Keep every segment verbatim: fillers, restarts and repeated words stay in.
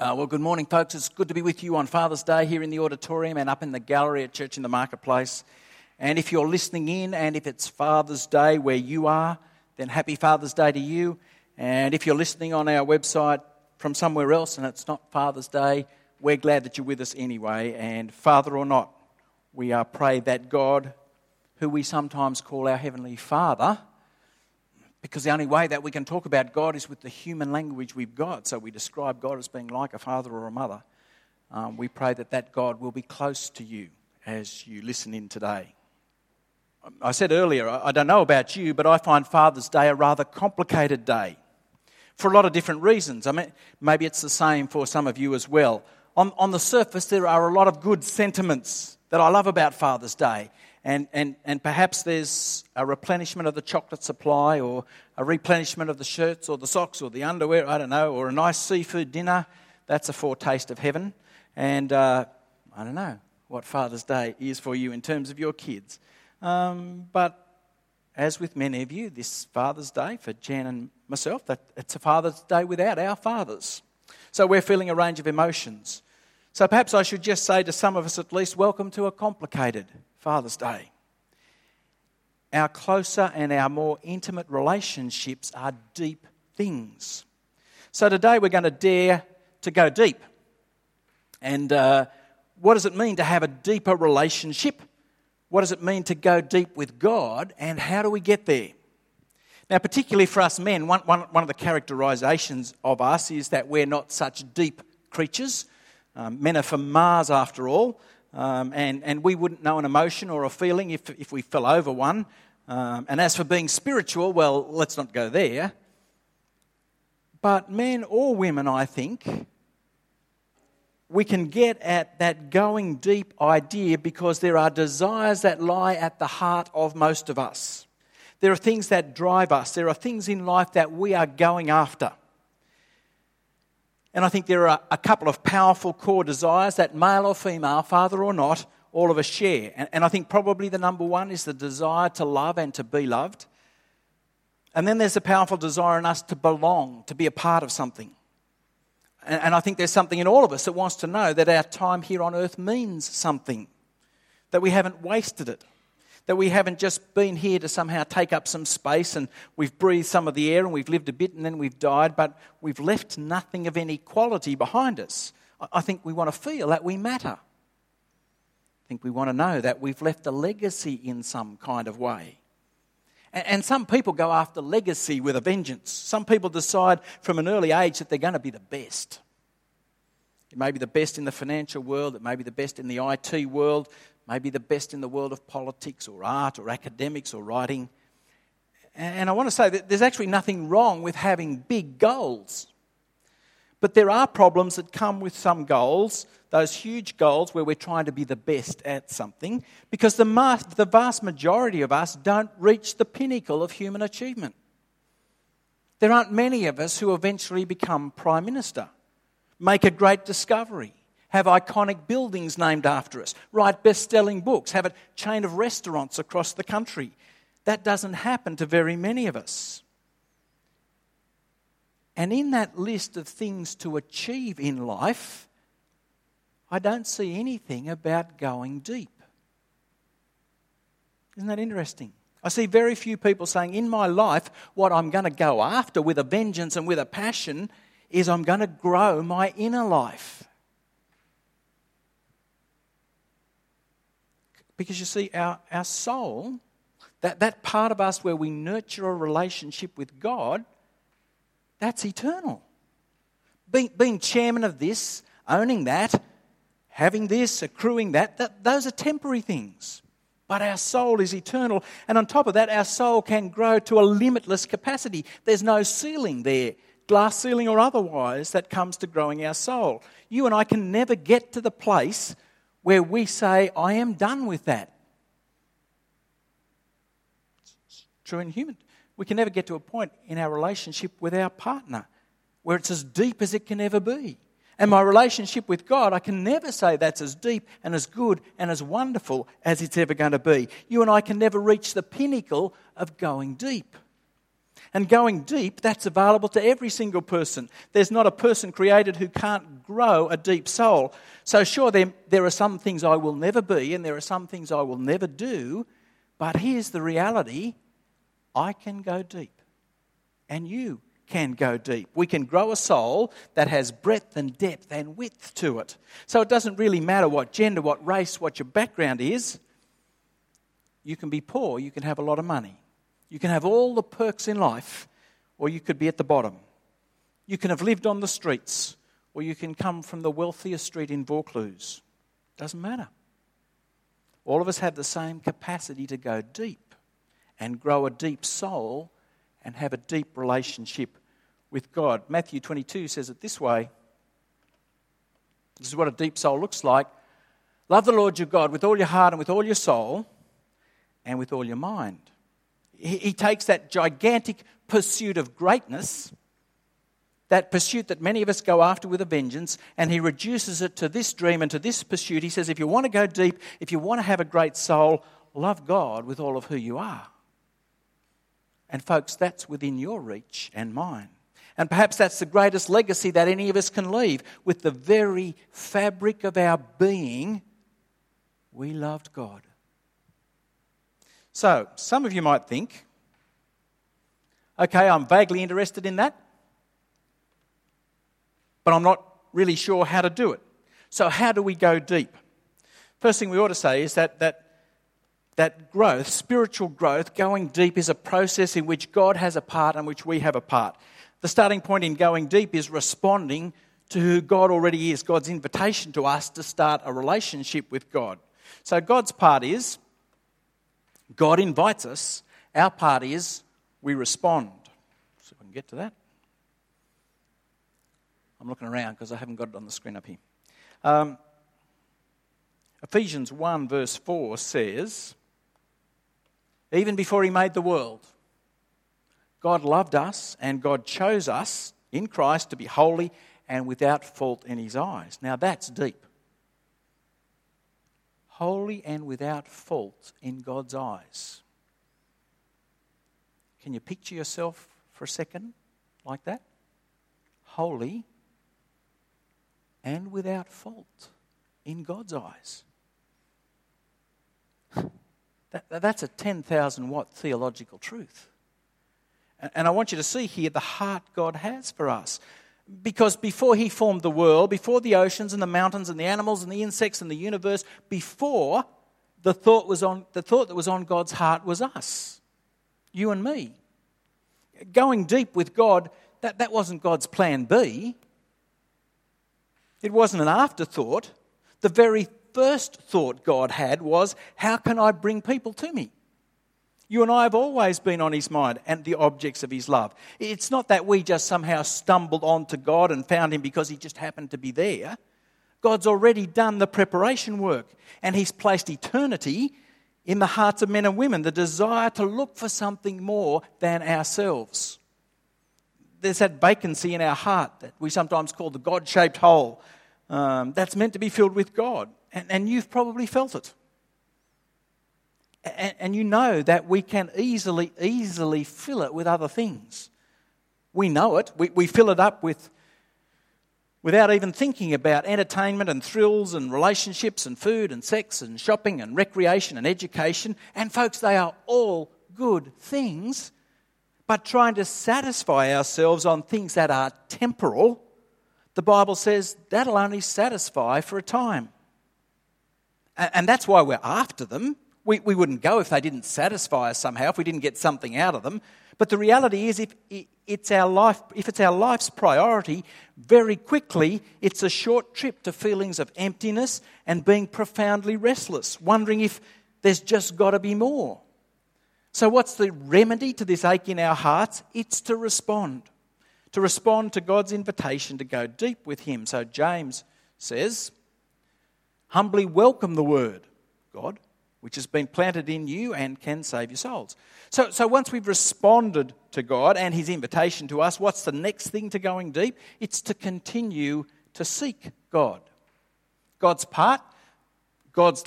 Uh, well, good morning, folks. It's good to be with you on Father's Day here in the auditorium and up in the gallery at Church in the Marketplace. And if you're listening in and if it's Father's Day where you are, then happy Father's Day to you. And if you're listening on our website from somewhere else and it's not Father's Day, we're glad that you're with us anyway. And Father or not, we are pray that God, who we sometimes call our Heavenly Father, because the only way that we can talk about God is with the human language we've got. So we describe God as being like a father or a mother. Um, we pray that that God will be close to you as you listen in today. I said earlier, I don't know about you, but I find Father's Day a rather complicated day for a lot of different reasons. I mean, maybe it's the same for some of you as well. On, on the surface, there are a lot of good sentiments that I love about Father's Day. And, and and perhaps there's a replenishment of the chocolate supply or a replenishment of the shirts or the socks or the underwear, I don't know, or a nice seafood dinner. That's a foretaste of heaven. And uh, I don't know what Father's Day is for you in terms of your kids. Um, but as with many of you, this Father's Day for Jan and myself, that it's a Father's Day without our fathers. So we're feeling a range of emotions. So perhaps I should just say to some of us at least, welcome to a complicated Father's Day. Our closer and our more intimate relationships are deep things. So today we're going to dare to go deep. And uh, what does it mean to have a deeper relationship? What does it mean to go deep with God? And how do we get there? Now, particularly for us men, one, one, one of the characterisations of us is that we're not such deep creatures. Um, men are from Mars after all. Um, and, and we wouldn't know an emotion or a feeling if, if we fell over one. Um, and as for being spiritual, well, let's not go there. But men or women, I think, we can get at that going deep idea because there are desires that lie at the heart of most of us. There are things that drive us. There are things in life that we are going after. And I think there are a couple of powerful core desires that male or female, father or not, all of us share. And, and I think probably the number one is the desire to love and to be loved. And then there's a powerful desire in us to belong, to be a part of something. And, and I think there's something in all of us that wants to know that our time here on earth means something, that we haven't wasted it. That we haven't just been here to somehow take up some space and we've breathed some of the air and we've lived a bit and then we've died, but we've left nothing of any quality behind us. I think we want to feel that we matter. I think we want to know that we've left a legacy in some kind of way. And some people go after legacy with a vengeance. Some people decide from an early age that they're going to be the best. It may be the best in the financial world, it may be the best in the I T world, maybe the best in the world of politics or art or academics or writing. And I want to say that there's actually nothing wrong with having big goals. But there are problems that come with some goals, those huge goals where we're trying to be the best at something, because the, ma- the vast majority of us don't reach the pinnacle of human achievement. There aren't many of us who eventually become Prime Minister, make a great discovery, have iconic buildings named after us, write best-selling books, have a chain of restaurants across the country. That doesn't happen to very many of us. And in that list of things to achieve in life, I don't see anything about going deep. Isn't that interesting? I see very few people saying, in my life, what I'm going to go after with a vengeance and with a passion is I'm going to grow my inner life. Because you see, our, our soul, that, that part of us where we nurture a relationship with God, that's eternal. Being, being chairman of this, owning that, having this, accruing that, that, those are temporary things. But our soul is eternal. And on top of that, our soul can grow to a limitless capacity. There's no ceiling there, glass ceiling or otherwise, that comes to growing our soul. You and I can never get to the place where we say, I am done with that. It's true in human. We can never get to a point in our relationship with our partner where it's as deep as it can ever be. And my relationship with God, I can never say that's as deep and as good and as wonderful as it's ever going to be. You and I can never reach the pinnacle of going deep. And going deep, that's available to every single person. There's not a person created who can't grow a deep soul. So sure, there, there are some things I will never be and there are some things I will never do. But here's the reality. I can go deep. And you can go deep. We can grow a soul that has breadth and depth and width to it. So it doesn't really matter what gender, what race, what your background is. You can be poor, you can have a lot of money. You can have all the perks in life, or you could be at the bottom. You can have lived on the streets, or you can come from the wealthiest street in Vaucluse. Doesn't matter. All of us have the same capacity to go deep and grow a deep soul and have a deep relationship with God. Matthew twenty-two says it this way. This is what a deep soul looks like. Love the Lord your God with all your heart and with all your soul and with all your mind. He takes that gigantic pursuit of greatness, that pursuit that many of us go after with a vengeance, and he reduces it to this dream and to this pursuit. He says, if you want to go deep, if you want to have a great soul, love God with all of who you are. And folks, that's within your reach and mine. And perhaps that's the greatest legacy that any of us can leave. With the very fabric of our being, we loved God. So, some of you might think, okay, I'm vaguely interested in that, but I'm not really sure how to do it. So how do we go deep? First thing we ought to say is that that, that growth, spiritual growth, going deep is a process in which God has a part and which we have a part. The starting point in going deep is responding to who God already is, God's invitation to us to start a relationship with God. So God's part is God invites us. Our part is we respond. So if I can get to that. I'm looking around because I haven't got it on the screen up here. Um, Ephesians one verse four says, even before he made the world, God loved us and God chose us in Christ to be holy and without fault in his eyes. Now that's deep. Holy and without fault in God's eyes. Can you picture yourself for a second like that? Holy and without fault in God's eyes. That, that's a ten thousand watt theological truth. And I want you to see here the heart God has for us. Because before he formed the world, before the oceans and the mountains and the animals and the insects and the universe, before the thought was on the thought that was on God's heart was us, you and me. Going deep with God, that, that wasn't God's plan B. It wasn't an afterthought. The very first thought God had was, how can I bring people to me? You and I have always been on his mind and the objects of his love. It's not that we just somehow stumbled onto God and found him because he just happened to be there. God's already done the preparation work and he's placed eternity in the hearts of men and women, the desire to look for something more than ourselves. There's that vacancy in our heart that we sometimes call the God-shaped hole um, that's meant to be filled with God. And, and you've probably felt it. And, and you know that we can easily, easily fill it with other things. We know it. We, we fill it up with, without even thinking about entertainment and thrills and relationships and food and sex and shopping and recreation and education. And folks, they are all good things. But trying to satisfy ourselves on things that are temporal, the Bible says that'll only satisfy for a time. And, and that's why we're after them. We, we wouldn't go if they didn't satisfy us somehow, if we didn't get something out of them. But the reality is, if it's our life, if it's our life's priority, very quickly it's a short trip to feelings of emptiness and being profoundly restless, wondering if there's just got to be more. So what's the remedy to this ache in our hearts? It's to respond. To respond to God's invitation to go deep with him. So James says, humbly welcome the word, God, which has been planted in you and can save your souls. So, so once we've responded to God and his invitation to us, what's the next thing to going deep? It's to continue to seek God. God's part, God's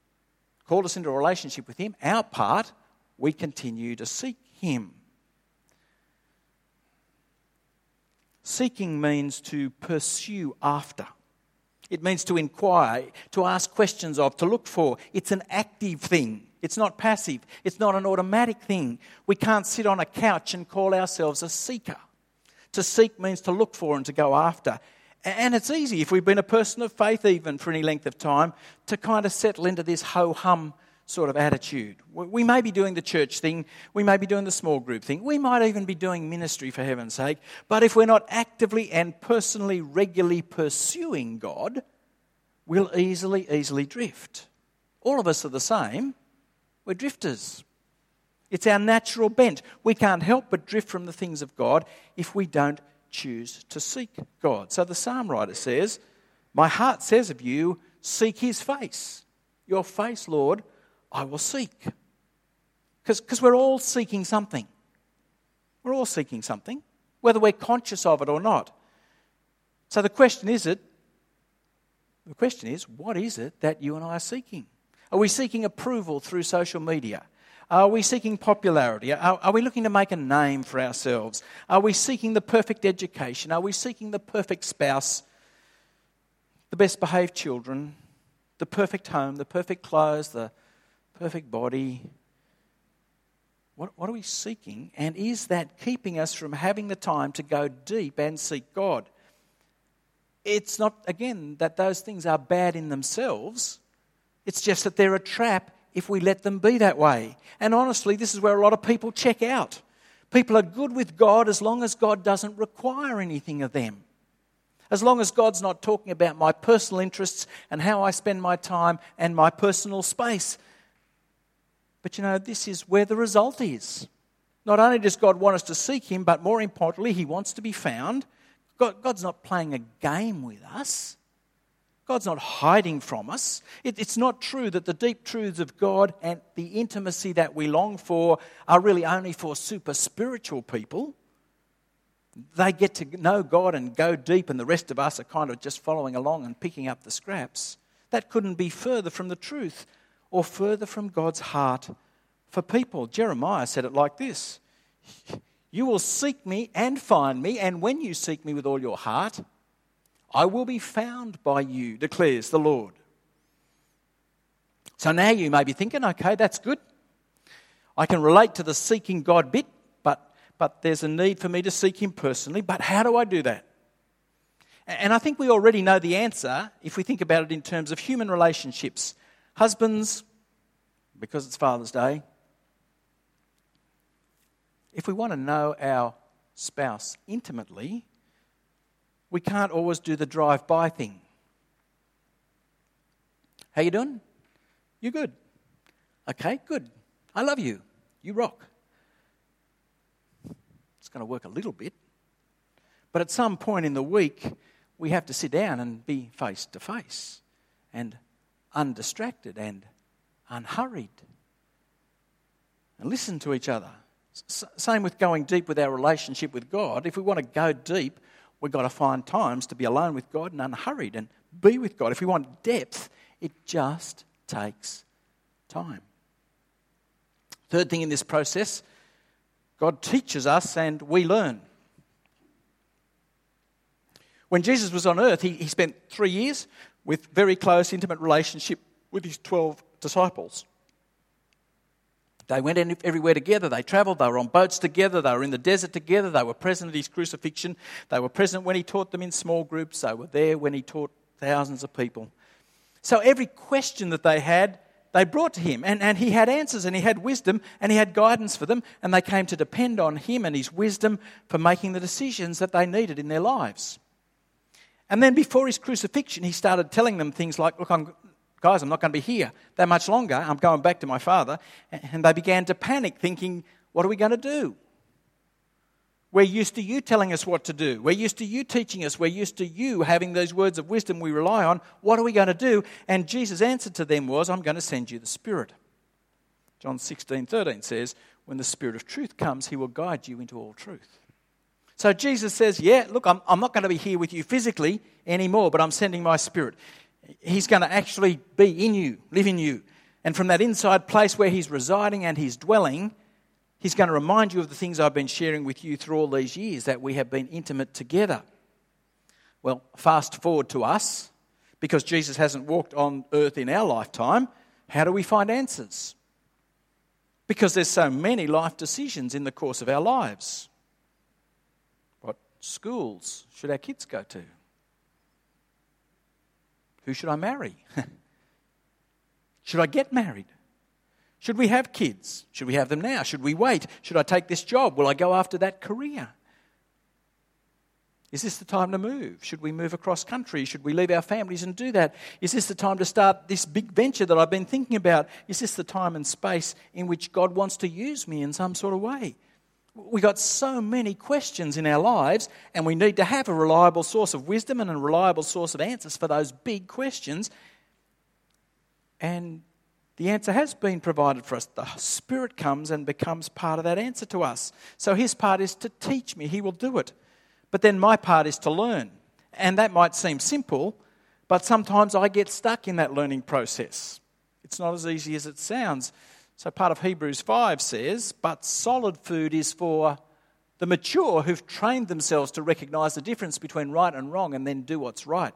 called us into a relationship with him. Our part, we continue to seek him. Seeking means to pursue after. It means to inquire, to ask questions of, to look for. It's an active thing. It's not passive. It's not an automatic thing. We can't sit on a couch and call ourselves a seeker. To seek means to look for and to go after. And it's easy, if we've been a person of faith even for any length of time, to kind of settle into this ho-hum sort of attitude. We may be doing the church thing, we may be doing the small group thing, we might even be doing ministry for heaven's sake, but if we're not actively and personally, regularly pursuing God, we'll easily, easily drift. All of us are the same. We're drifters. It's our natural bent. We can't help but drift from the things of God if we don't choose to seek God. So the psalm writer says, my heart says of you, seek his face. Your face, Lord, I will seek. Because we're all seeking something. We're all seeking something, whether we're conscious of it or not. So the question is it, the question is, what is it that you and I are seeking? Are we seeking approval through social media? Are we seeking popularity? Are, are we looking to make a name for ourselves? Are we seeking the perfect education? Are we seeking the perfect spouse, the best behaved children, the perfect home, the perfect clothes, the perfect body? What, what are we seeking? And is that keeping us from having the time to go deep and seek God? It's not, again, that those things are bad in themselves. It's just that they're a trap if we let them be that way. And honestly, this is where a lot of people check out. People are good with God as long as God doesn't require anything of them. As long as God's not talking about my personal interests and how I spend my time and my personal space. But you know, this is where the result is. Not only does God want us to seek him, but more importantly, he wants to be found. God, God's not playing a game with us. God's not hiding from us. It, it's not true that the deep truths of God and the intimacy that we long for are really only for super spiritual people. They get to know God and go deep, and the rest of us are kind of just following along and picking up the scraps. That couldn't be further from the truth or further from God's heart for people. Jeremiah said it like this: you will seek me and find me, and when you seek me with all your heart, I will be found by you, declares the Lord. So now you may be thinking, okay, that's good. I can relate to the seeking God bit, but, but there's a need for me to seek him personally. But how do I do that? And I think we already know the answer if we think about it in terms of human relationships. Husbands, because it's Father's Day, if we want to know our spouse intimately, we can't always do the drive-by thing. How you doing? You good? Okay, good. I love you. You rock. It's going to work a little bit. But at some point in the week, we have to sit down and be face to face and undistracted and unhurried and listen to each other. S- same with going deep with our relationship with God. If we want to go deep, we've got to find times to be alone with God and unhurried and be with God. If we want depth, it just takes time. Third thing in this process, God teaches us and we learn. When Jesus was on earth, he, he spent three years with very close, intimate relationship with his twelve disciples. They went everywhere together. They travelled. They were on boats together. They were in the desert together. They were present at his crucifixion. They were present when he taught them in small groups. They were there when he taught thousands of people. So every question that they had, they brought to him. And, and he had answers and he had wisdom and he had guidance for them. And they came to depend on him and his wisdom for making the decisions that they needed in their lives. And then before his crucifixion, he started telling them things like, look, I'm... Guys, I'm not going to be here that much longer. I'm going back to my Father. And they began to panic, thinking, what are we going to do? We're used to you telling us what to do. We're used to you teaching us. We're used to you having those words of wisdom we rely on. What are we going to do? And Jesus' answer to them was, I'm going to send you the Spirit. John sixteen thirteen says, when the Spirit of truth comes, he will guide you into all truth. So Jesus says, yeah, look, I'm, I'm not going to be here with you physically anymore, but I'm sending my Spirit. He's going to actually be in you, live in you. And from that inside place where he's residing and he's dwelling, He's going to remind you of the things I've been sharing with you through all these years, that we have been intimate together. Well, fast forward to us, because Jesus hasn't walked on earth in our lifetime. How do we find answers? Because there's so many life decisions in the course of our lives. What schools should our kids go to? Who should I marry? Should I get married? Should we have kids? Should we have them now? Should we wait? Should I take this job? Will I go after that career? Is this the time to move? Should we move across country? Should we leave our families and do that? Is this the time to start this big venture that I've been thinking about? Is this the time and space in which God wants to use me in some sort of way? We've got so many questions in our lives, and we need to have a reliable source of wisdom and a reliable source of answers for those big questions. And the answer has been provided for us. The Spirit comes and becomes part of that answer to us. So his part is to teach me. He will do it. But then my part is to learn. And that might seem simple, but sometimes I get stuck in that learning process. It's not as easy as it sounds. So part of Hebrews five says, but solid food is for the mature who've trained themselves to recognise the difference between right and wrong and then do what's right.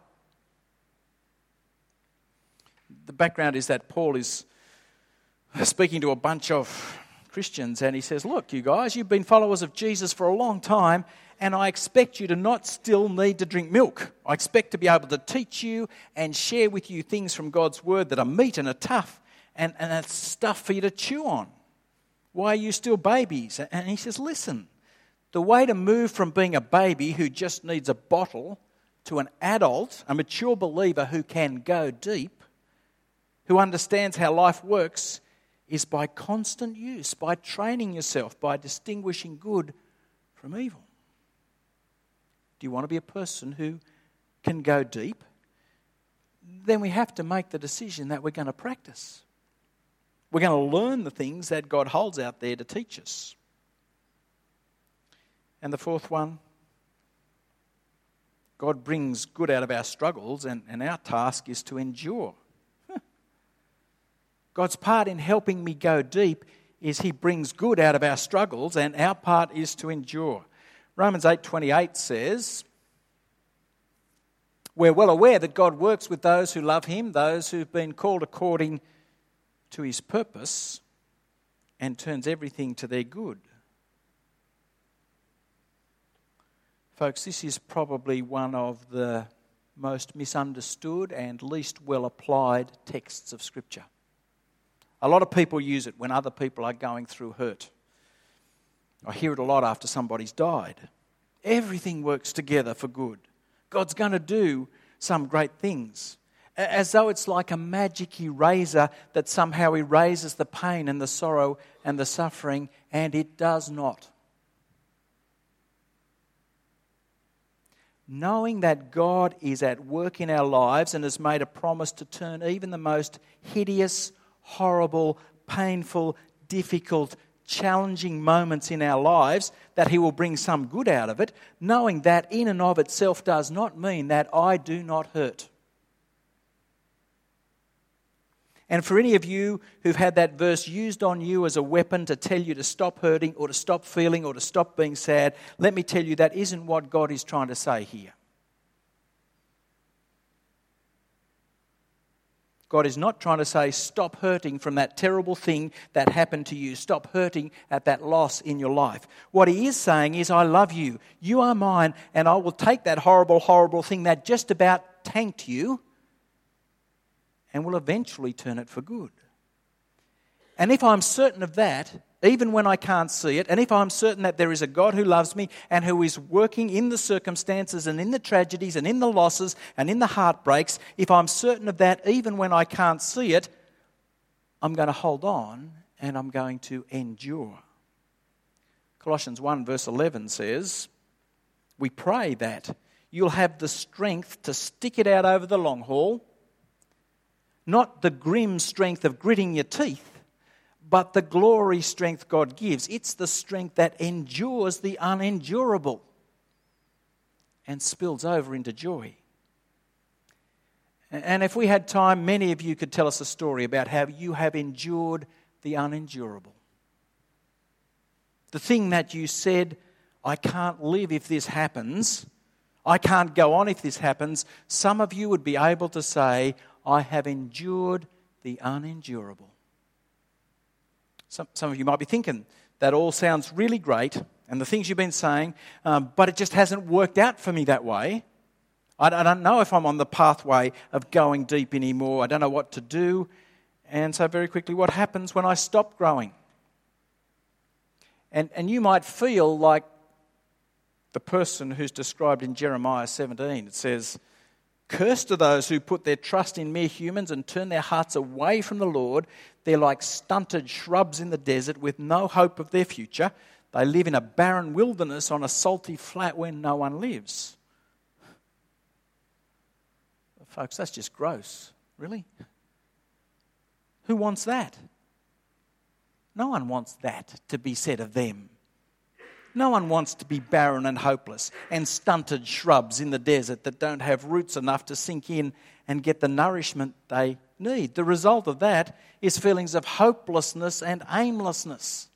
The background is that Paul is speaking to a bunch of Christians and he says, look, you guys, you've been followers of Jesus for a long time, and I expect you to not still need to drink milk. I expect to be able to teach you and share with you things from God's word that are meat and are tough, and, and it's stuff for you to chew on. Why are you still babies? And he says, listen, the way to move from being a baby who just needs a bottle to an adult, a mature believer who can go deep, who understands how life works, is by constant use, by training yourself, by distinguishing good from evil. Do you want to be a person who can go deep? Then we have to make the decision that we're going to practice. We're going to learn the things that God holds out there to teach us. And the fourth one, God brings good out of our struggles, and, and our task is to endure. God's part in helping me go deep is he brings good out of our struggles, and our part is to endure. Romans eight twenty-eight says, we're well aware that God works with those who love him, those who've been called according to his purpose, and turns everything to their good. Folks, this is probably one of the most misunderstood and least well applied texts of Scripture. A lot of people use it when other people are going through hurt. I hear it a lot after somebody's died. Everything works together for good. God's going to do some great things. As though it's like a magic eraser that somehow erases the pain and the sorrow and the suffering, and it does not. Knowing that God is at work in our lives and has made a promise to turn even the most hideous, horrible, painful, difficult, challenging moments in our lives, that he will bring some good out of it, knowing that in and of itself does not mean that I do not hurt. And for any of you who've had that verse used on you as a weapon to tell you to stop hurting or to stop feeling or to stop being sad, let me tell you that isn't what God is trying to say here. God is not trying to say, stop hurting from that terrible thing that happened to you. Stop hurting at that loss in your life. What he is saying is, I love you. You are mine, and I will take that horrible, horrible thing that just about tanked you and will eventually turn it for good. And if I'm certain of that, even when I can't see it, and if I'm certain that there is a God who loves me and who is working in the circumstances and in the tragedies and in the losses and in the heartbreaks, if I'm certain of that even when I can't see it, I'm going to hold on and I'm going to endure. Colossians one verse eleven says, we pray that you'll have the strength to stick it out over the long haul, not the grim strength of gritting your teeth, but the glory strength God gives. It's the strength that endures the unendurable and spills over into joy. And if we had time, many of you could tell us a story about how you have endured the unendurable. The thing that you said, I can't live if this happens, I can't go on if this happens, some of you would be able to say, I have endured the unendurable. Some, some of you might be thinking, that all sounds really great, and the things you've been saying, um, but it just hasn't worked out for me that way. I, I don't know if I'm on the pathway of going deep anymore. I don't know what to do. And so very quickly, what happens when I stop growing? And, and you might feel like the person who's described in Jeremiah seventeen. It says, cursed are those who put their trust in mere humans and turn their hearts away from the Lord. They're like stunted shrubs in the desert with no hope of their future. They live in a barren wilderness on a salty flat where no one lives. Folks, that's just gross. Really? Who wants that? No one wants that to be said of them. No one wants to be barren and hopeless and stunted shrubs in the desert that don't have roots enough to sink in and get the nourishment they need. The result of that is feelings of hopelessness and aimlessness.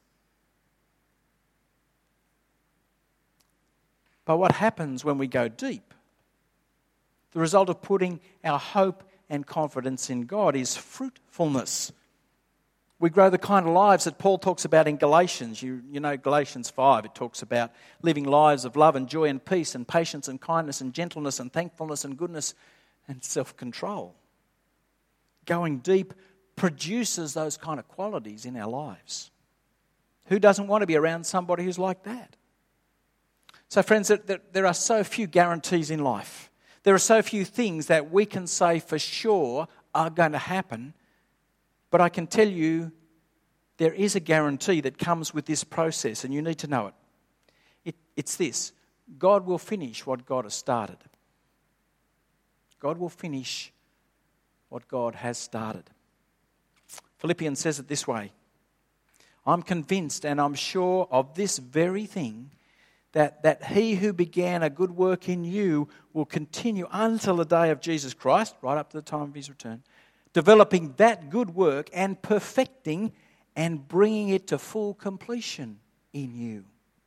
But what happens when we go deep? The result of putting our hope and confidence in God is fruitfulness. We grow the kind of lives that Paul talks about in Galatians. You, you know Galatians five, it talks about living lives of love and joy and peace and patience and kindness and gentleness and thankfulness and goodness and self-control. Going deep produces those kind of qualities in our lives. Who doesn't want to be around somebody who's like that? So friends, there are so few guarantees in life. There are so few things that we can say for sure are going to happen. But I can tell you there is a guarantee that comes with this process, and you need to know it. it. It's this: God will finish what God has started. God will finish what God has started. Philippians says it this way: I'm convinced and I'm sure of this very thing, that, that he who began a good work in you will continue until the day of Jesus Christ, right up to the time of his return, developing that good work and perfecting and bringing it to full completion in you.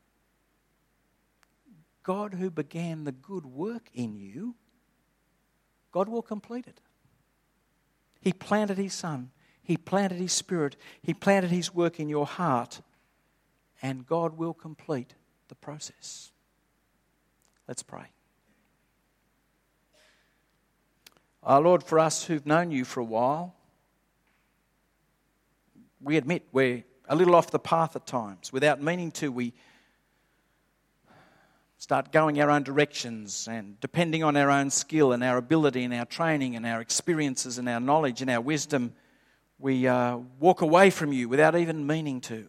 God who began the good work in you, God will complete it. He planted his Son. He planted his Spirit. He planted his work in your heart. And God will complete the process. Let's pray. Our Lord, for us who've known you for a while, we admit we're a little off the path at times. Without meaning to, we start going our own directions and depending on our own skill and our ability and our training and our experiences and our knowledge and our wisdom, we uh, walk away from you without even meaning to.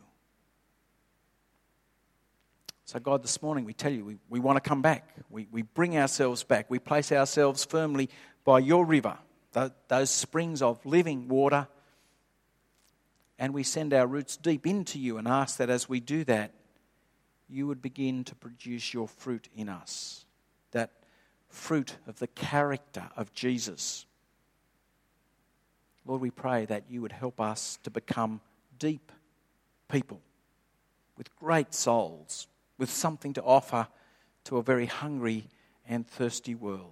So God, this morning we tell you we, we want to come back. We, we bring ourselves back. We place ourselves firmly by your river, those springs of living water, and we send our roots deep into you and ask that as we do that, you would begin to produce your fruit in us, that fruit of the character of Jesus. Lord, we pray that you would help us to become deep people with great souls, with something to offer to a very hungry and thirsty world.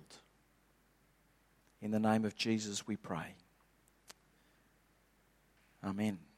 In the name of Jesus we pray. Amen.